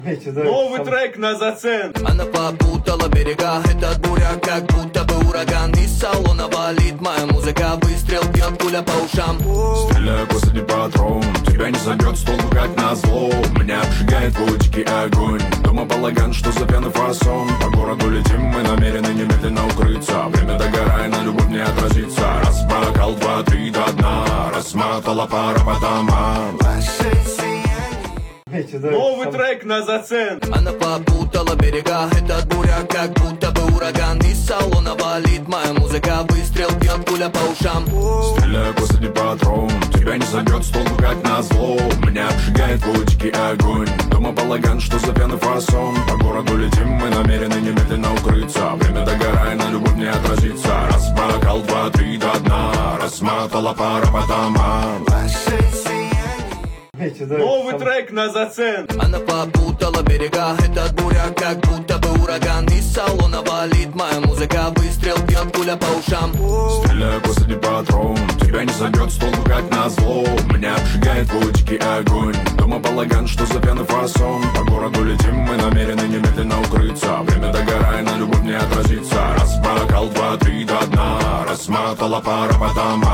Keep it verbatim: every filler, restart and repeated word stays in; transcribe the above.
Новый трек на зацен. Она попутала берега, этот буря как будто бы ураган. Из салона валит моя музыка, выстрел бьет пуля по ушам. Стреляю последний патрон, тебя не забьет с толку как назло. Меня обжигает твой дикий огонь. Дома балаган, что за пьяный фасон. По городу летим, мы намерены немедленно укрыться. Время догорает, на любовь не отразится. Раз, бокал, два, три до дна. Размотала пара по домам. Новый трек на зацен. Она попутала берега, этот буря как будто бы ураган. Из салона валит моя музыка, выстрел бьет пуля по ушам. Стреляю последний патрон, тебя не забьет с толку как назло. Меня обжигает твой дикий огонь. Дома балаган, что за пьяный фасон. По городу летим, мы намерены немедленно укрыться. Время догорает, на любовь не отразится. Раз, бокал, два, три до дна. Размотала пара по домам. Новый трек на зацен. Она попутала берега, этот буря как будто бы ураган. Из салона валит моя музыка, выстрел бьет пуля по ушам. Стреляю последний патрон, тебя не забьет с толку как назло. Меня обжигает твой дикий огонь. Дома балаган, что за пьяный фасон. По городу летим, мы намерены немедленно укрыться. Время догорает, на любовь не отразится. Раз, бокал, два, три до дна. Размотала пара по домам.